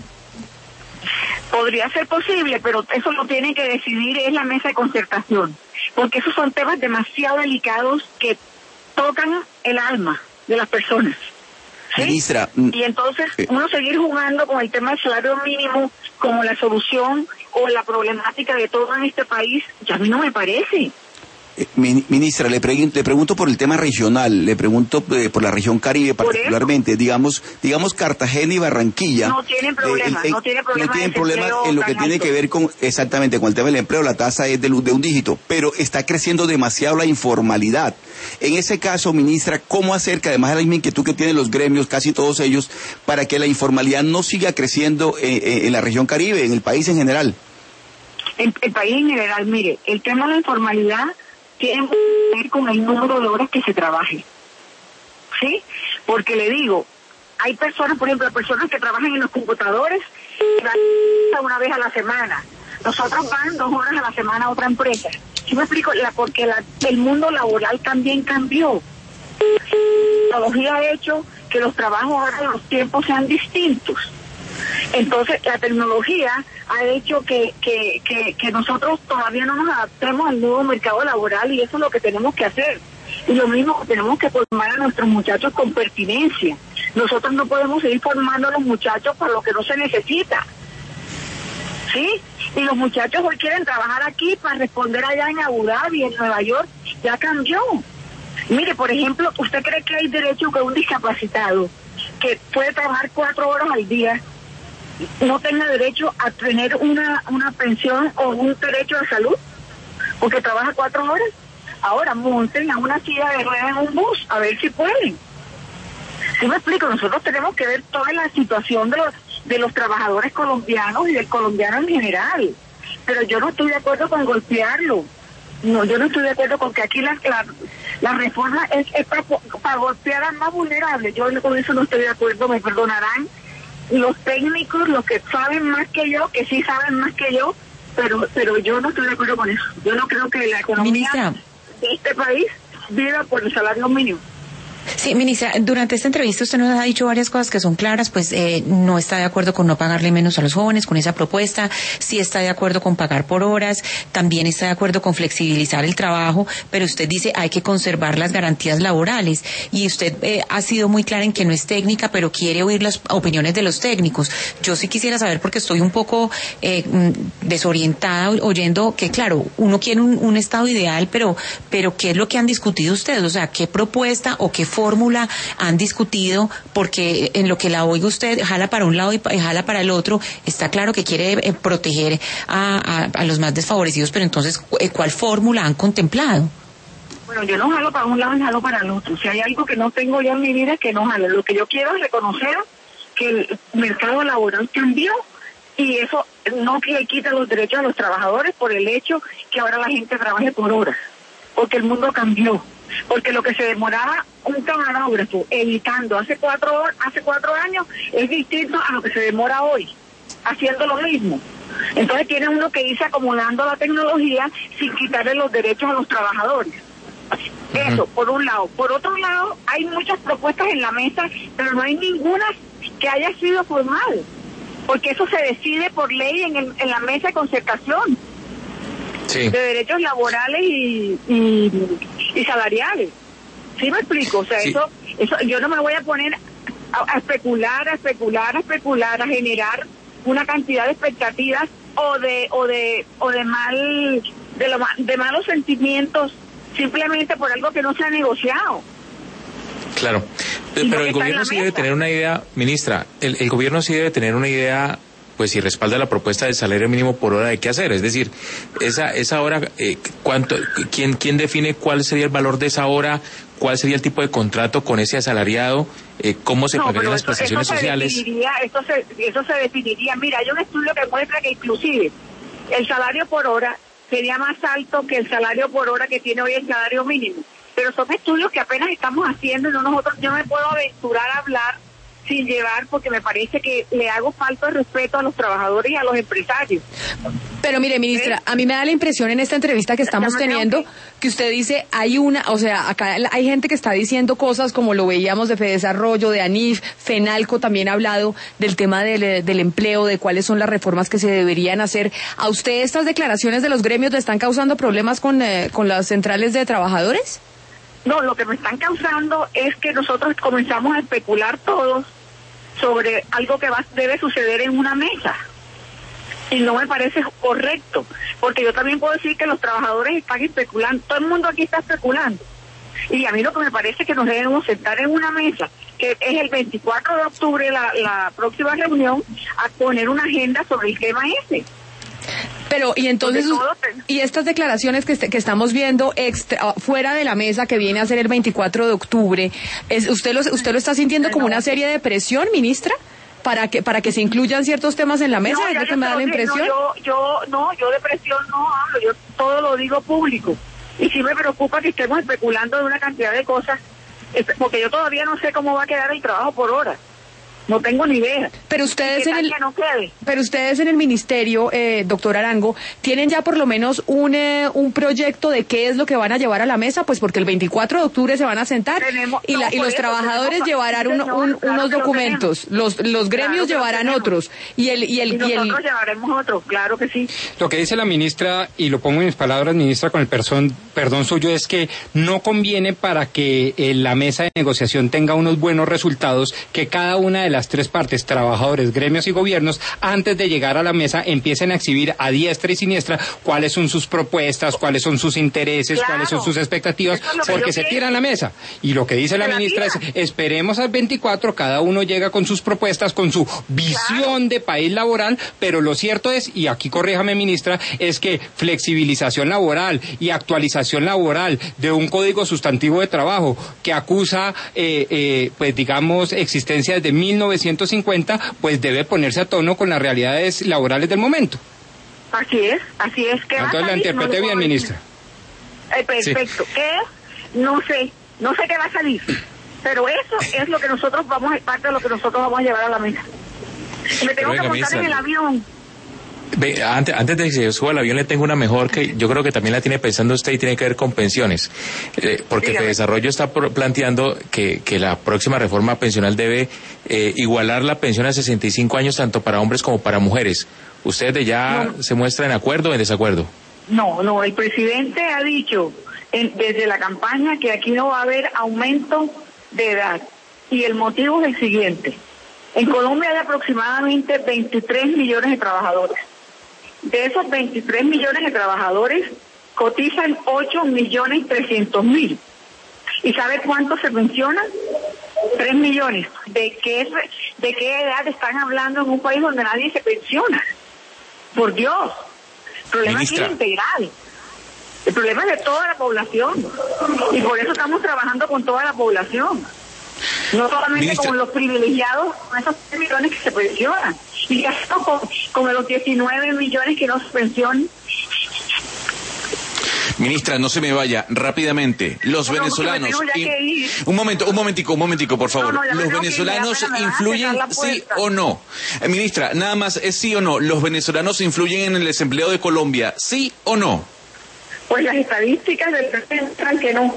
C: Podría ser posible, pero eso lo tiene que decidir es la mesa de concertación, porque esos son temas demasiado delicados que tocan el alma de las personas. ¿Sí?
J: Ministra,
C: y entonces uno seguir jugando con el tema del salario mínimo como la solución o la problemática de todo en este país, ya a mí no me parece.
J: Ministra, le pregunto por el tema regional, le pregunto por la región Caribe particularmente, digamos Cartagena y Barranquilla.
C: No tienen problema, no tienen
J: problema en lo que tiene que ver con, exactamente, con el tema del empleo. La tasa es de un dígito, pero está creciendo demasiado la informalidad. En ese caso, ministra, ¿cómo hacer, que además de la misma inquietud que tienen los gremios, casi todos ellos, para que la informalidad no siga creciendo en la región Caribe, en el país en general?
C: el país en general, mire, el tema de la informalidad tiene que ver con el número de horas que se trabaje, ¿sí? Porque le digo, hay personas, por ejemplo, personas que trabajan en los computadores y van una vez a la semana. Nosotros van 2 horas a la semana a otra empresa. ¿Sí me explico? Porque el mundo laboral también cambió. La tecnología ha hecho que los trabajos ahora, los tiempos sean distintos. Entonces, la tecnología ha hecho que nosotros todavía no nos adaptemos al nuevo mercado laboral, y eso es lo que tenemos que hacer. Y lo mismo, tenemos que formar a nuestros muchachos con pertinencia. Nosotros no podemos seguir formando a los muchachos para lo que no se necesita, ¿sí? Y los muchachos hoy quieren trabajar aquí para responder allá en Abu Dhabi, en Nueva York. Ya cambió. Mire, por ejemplo, ¿usted cree que hay derecho que un discapacitado que puede trabajar 4 horas al día no tenga derecho a tener una pensión o un derecho de salud porque trabaja 4 horas? Ahora monten a una silla de ruedas en un bus, a ver si pueden. ¿Sí me explico? Nosotros tenemos que ver toda la situación de los trabajadores colombianos y del colombiano en general. Pero yo no estoy de acuerdo con golpearlo. No, yo no estoy de acuerdo con que aquí la reforma es para golpear a más vulnerables. Yo con eso no estoy de acuerdo, me perdonarán los técnicos, los que saben más que yo, que sí saben más que yo, pero yo no estoy de acuerdo con eso. Yo no creo que la economía
M: Ministra,
C: de este país viva por el salario mínimo.
M: Sí, ministra, durante esta entrevista usted nos ha dicho varias cosas que son claras, pues no está de acuerdo con no pagarle menos a los jóvenes con esa propuesta, sí está de acuerdo con pagar por horas, también está de acuerdo con flexibilizar el trabajo, pero usted dice hay que conservar las garantías laborales, y usted ha sido muy clara en que no es técnica, pero quiere oír las opiniones de los técnicos. Yo sí quisiera saber, porque estoy un poco desorientada oyendo que, claro, uno quiere un estado ideal, pero ¿qué es lo que han discutido ustedes? O sea, ¿qué propuesta o qué fórmula han discutido? Porque en lo que la oiga usted jala para un lado y jala para el otro. Está claro que quiere proteger a los más desfavorecidos, pero entonces, ¿cuál fórmula han contemplado?
C: Bueno, yo no jalo para un lado y jalo para el otro. Si hay algo que no tengo yo en mi vida, es que no jalo. Lo que yo quiero es reconocer que el mercado laboral cambió, y eso no le quita los derechos a los trabajadores por el hecho que ahora la gente trabaje por horas, porque el mundo cambió. Porque lo que se demoraba un camarógrafo editando hace 4 años es distinto a lo que se demora hoy haciendo lo mismo. Entonces tiene uno que irse acumulando la tecnología sin quitarle los derechos a los trabajadores. Eso, por un lado. Por otro lado, hay muchas propuestas en la mesa, pero no hay ninguna que haya sido formal, porque eso se decide por ley en la mesa de concertación. Sí. De derechos laborales y salariales. ¿Sí me explico? O sea, sí. eso yo no me voy a poner a especular, a generar una cantidad de expectativas de malos sentimientos simplemente por algo que no se ha negociado.
B: Claro, pero el gobierno sí debe tener una idea, ministra, el gobierno sí debe tener una idea, pues si respalda la propuesta del salario mínimo por hora de qué hacer. Es decir, esa hora, ¿quién define cuál sería el valor de esa hora? ¿Cuál sería el tipo de contrato con ese asalariado? ¿Cómo se pagarían las prestaciones sociales?
C: Eso se definiría. Mira, hay un estudio que muestra que inclusive el salario por hora sería más alto que el salario por hora que tiene hoy el salario mínimo. Pero son estudios que apenas estamos haciendo y yo me puedo aventurar a hablar sin llevar, porque me parece que le hago falta de respeto a los trabajadores y a los empresarios.
A: Pero mire, ministra, a mí me da la impresión en esta entrevista que estamos teniendo que usted dice, acá hay gente que está diciendo cosas como lo veíamos de Fedesarrollo, de ANIF, FENALCO también ha hablado del tema del empleo, de cuáles son las reformas que se deberían hacer. ¿A usted estas declaraciones de los gremios le están causando problemas con las centrales de trabajadores?
C: No, lo que me están causando es que nosotros comenzamos a especular todos sobre algo que debe suceder en una mesa. Y no me parece correcto, porque yo también puedo decir que los trabajadores están especulando, todo el mundo aquí está especulando. Y a mí lo que me parece es que nos debemos sentar en una mesa, que es el 24 de octubre la próxima reunión, a poner una agenda sobre el tema ese.
A: Pero, y entonces, y estas declaraciones que estamos viendo fuera de la mesa, que viene a ser el 24 de octubre, ¿usted lo está sintiendo como una serie de presión, ministra? para que se incluyan ciertos temas en la mesa,
C: No,
A: es lo que me da la impresión.
C: Yo de presión no hablo, yo todo lo digo público. Y sí me preocupa que estemos especulando de una cantidad de cosas, porque yo todavía no sé cómo va a quedar el trabajo por hora. No tengo ni idea.
A: Pero ustedes
C: pero
A: ustedes en el ministerio, doctor Arango, ¿tienen ya por lo menos un proyecto de qué es lo que van a llevar a la mesa? Pues porque el 24 de octubre se van a sentar y los trabajadores llevarán unos documentos, los gremios llevarán otros y
C: nosotros llevaremos otros, claro que sí.
I: Lo que dice la ministra, y lo pongo en mis palabras, ministra, con el perdón suyo, es que no conviene para que la mesa de negociación tenga unos buenos resultados que cada una de las tres partes, trabajadores, gremios y gobiernos, antes de llegar a la mesa empiecen a exhibir a diestra y siniestra cuáles son sus propuestas, cuáles son sus intereses, cuáles son sus expectativas, porque se tiran la mesa. Y lo que dice la ministra es, esperemos al 24, cada uno llega con sus propuestas, con su visión de país laboral, pero lo cierto es, y aquí corríjame ministra, es que flexibilización laboral y actualización laboral de un código sustantivo de trabajo que acusa, pues digamos, existencia desde 1950, pues debe ponerse a tono con las realidades laborales del momento.
C: Así es.
I: Entonces la interprete bien, ministra.
C: Perfecto. Sí. No sé qué va a salir, pero eso es lo que nosotros parte de lo que nosotros vamos a llevar a la mesa. Me tengo que montar ministra, en el avión.
B: Antes de que se suba al avión le tengo una mejor que yo creo que también la tiene pensando usted y tiene que ver con pensiones, porque el Desarrollo está planteando que la próxima reforma pensional debe igualar la pensión a 65 años tanto para hombres como para mujeres. ¿Usted se muestra en acuerdo o en desacuerdo?
C: No, el presidente ha dicho desde la campaña que aquí no va a haber aumento de edad y el motivo es el siguiente. En Colombia hay aproximadamente 23 millones de trabajadores. De esos 23 millones de trabajadores cotizan 8.300.000. ¿Y sabe cuántos se pensionan? 3 millones. ¿De qué edad están hablando en un país donde nadie se pensiona? Por Dios. El problema es integral. El problema es de toda la población. Y por eso estamos trabajando con toda la población. No solamente ministra, con los privilegiados, con esos 3 millones que se pensionan. Y ya con los 19 millones que no se pensionan.
J: Ministra, no se me vaya, rápidamente. Los venezolanos... Un momentico, por favor. ¿Los venezolanos influyen, sí o no? Ministra, nada más es sí o no. ¿Los venezolanos influyen en el desempleo de Colombia, sí o no?
C: Pues las estadísticas demuestran que no.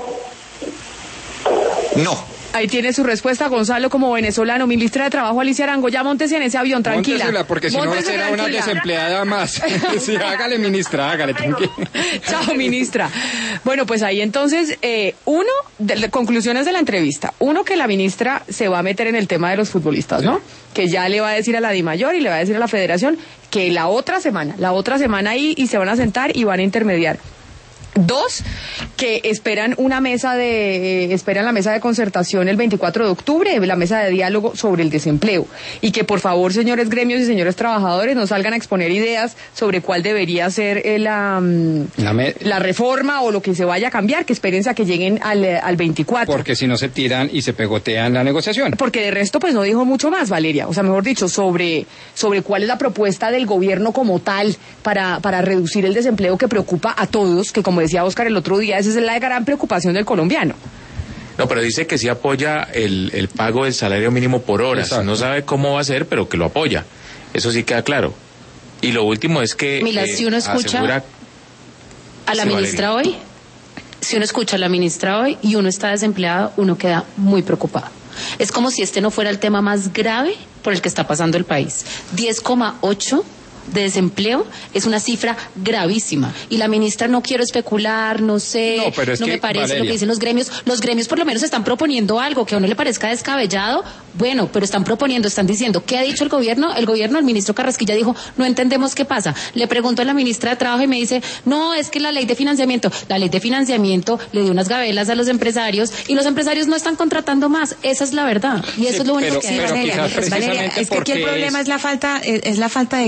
J: No.
A: Ahí tiene su respuesta, Gonzalo, como venezolano. Ministra de Trabajo, Alicia Arango, ya móntese en ese avión, tranquila.
I: Móntesela, porque si no será una desempleada más. Sí, hágale, ministra, hágale, tranquila.
A: Chao, ministra. Bueno, pues ahí entonces, conclusiones de la entrevista. Uno, que la ministra se va a meter en el tema de los futbolistas, ¿no? Que ya le va a decir a la DIMAYOR y le va a decir a la Federación que la otra semana ahí y se van a sentar y van a intermediar. 2, que esperan la mesa de concertación el 24 de octubre, la mesa de diálogo sobre el desempleo. Y que por favor, señores gremios y señores trabajadores, no salgan a exponer ideas sobre cuál debería ser la reforma o lo que se vaya a cambiar, que espérense a que lleguen al 24.
I: Porque si no se tiran y se pegotean la negociación.
A: Porque de resto, pues no dijo mucho más, Valeria. O sea, mejor dicho, sobre cuál es la propuesta del gobierno como tal para reducir el desempleo que preocupa a todos, que como decía Oscar el otro día, esa es la gran preocupación del colombiano.
B: No, pero dice que sí apoya el pago del salario mínimo por horas. Exacto. No sabe cómo va a ser, pero que lo apoya. Eso sí queda claro. Y lo último es que
H: Mira, si uno escucha a la ministra hoy, si uno escucha a la ministra hoy y uno está desempleado, uno queda muy preocupado. Es como si este no fuera el tema más grave por el que está pasando el país. 10,8 de desempleo es una cifra gravísima y la ministra no quiero especular, no sé, no me parece, Valeria, lo que dicen los gremios por lo menos están proponiendo algo que a uno le parezca descabellado, bueno, pero están proponiendo, están diciendo, ¿qué ha dicho el gobierno? El ministro Carrasquilla dijo, no entendemos qué pasa. Le pregunto a la ministra de Trabajo y me dice, no, es que la ley de financiamiento le dio unas gabelas a los empresarios y los empresarios no están contratando más, esa es la verdad y eso es lo único que hay.
M: Valeria, es que aquí el problema es la falta de claridad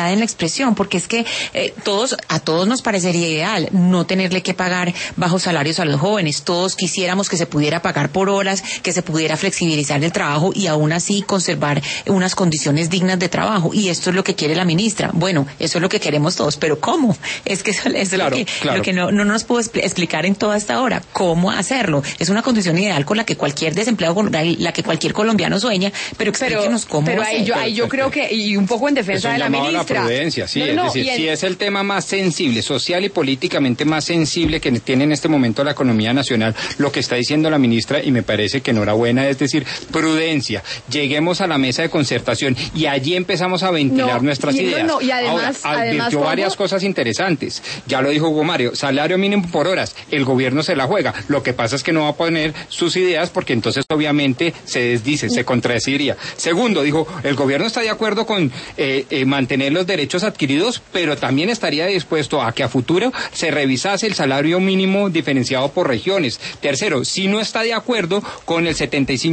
M: claridad en la expresión, porque es que a todos nos parecería ideal no tenerle que pagar bajos salarios a los jóvenes. Todos quisiéramos que se pudiera pagar por horas, que se pudiera flexibilizar el trabajo y aún así conservar unas condiciones dignas de trabajo. Y esto es lo que quiere la ministra. Bueno, eso es lo que queremos todos, pero ¿cómo? Es que eso es lo que no nos puedo explicar en toda esta hora. ¿Cómo hacerlo? Es una condición ideal con la que cualquier desempleado, con la que cualquier colombiano sueña, pero explíquenos cómo.
A: Pero ahí yo creo que, y un poco en defensa de la ministra.
I: La prudencia, sí, es decir, si es el tema más sensible, social y políticamente más sensible que tiene en este momento la economía nacional, lo que está diciendo la ministra, y me parece que enhorabuena, es decir, prudencia. Lleguemos a la mesa de concertación y allí empezamos a ventilar nuestras ideas.
A: Y además,
I: ahora, advirtió varias cosas interesantes. Ya lo dijo Hugo Mario, salario mínimo por horas, el gobierno se la juega. Lo que pasa es que no va a poner sus ideas porque entonces obviamente se desdice, se contradeciría. Segundo, dijo, el gobierno está de acuerdo con mantener los derechos adquiridos, pero también estaría dispuesto a que a futuro se revisase el salario mínimo diferenciado por regiones. Tercero, si no está de acuerdo con el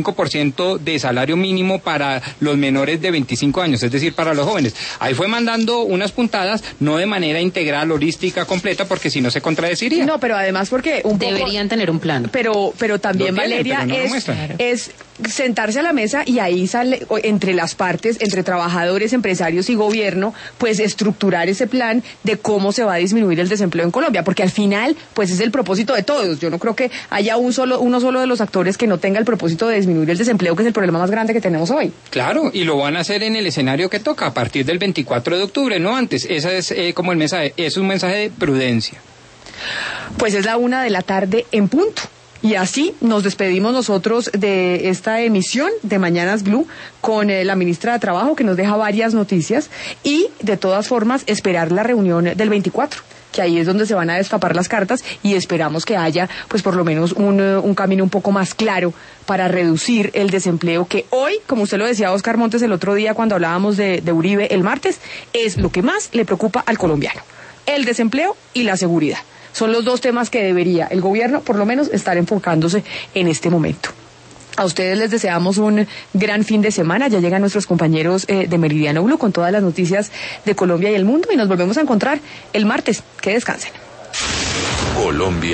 I: 75% de salario mínimo para los menores de 25 años, es decir, para los jóvenes. Ahí fue mandando unas puntadas, no de manera integral, holística, completa, porque si no se contradeciría.
A: No, pero además porque
H: deberían tener un plan.
A: Pero también, Valeria, es sentarse a la mesa y ahí sale, entre las partes, entre trabajadores, empresarios y gobierno, pues estructurar ese plan de cómo se va a disminuir el desempleo en Colombia, porque al final, pues es el propósito de todos. Yo no creo que haya uno solo de los actores que no tenga el propósito de disminuir el desempleo, que es el problema más grande que tenemos hoy.
I: Claro, y lo van a hacer en el escenario que toca, a partir del 24 de octubre, no antes. Ese es como el mensaje, es un mensaje de prudencia.
A: Pues es la 1:00 p.m. en punto. Y así nos despedimos nosotros de esta emisión de Mañanas Blue con la ministra de Trabajo, que nos deja varias noticias, y de todas formas esperar la reunión del 24, que ahí es donde se van a destapar las cartas, y esperamos que haya pues por lo menos un camino un poco más claro para reducir el desempleo, que hoy, como usted lo decía, Oscar Montes, el otro día cuando hablábamos de Uribe el martes, es lo que más le preocupa al colombiano: el desempleo y la seguridad. Son los dos temas que debería el gobierno, por lo menos, estar enfocándose en este momento. A ustedes les deseamos un gran fin de semana. Ya llegan nuestros compañeros de Meridiano Blue con todas las noticias de Colombia y el mundo, y nos volvemos a encontrar el martes. Que descansen.
N: Colombia.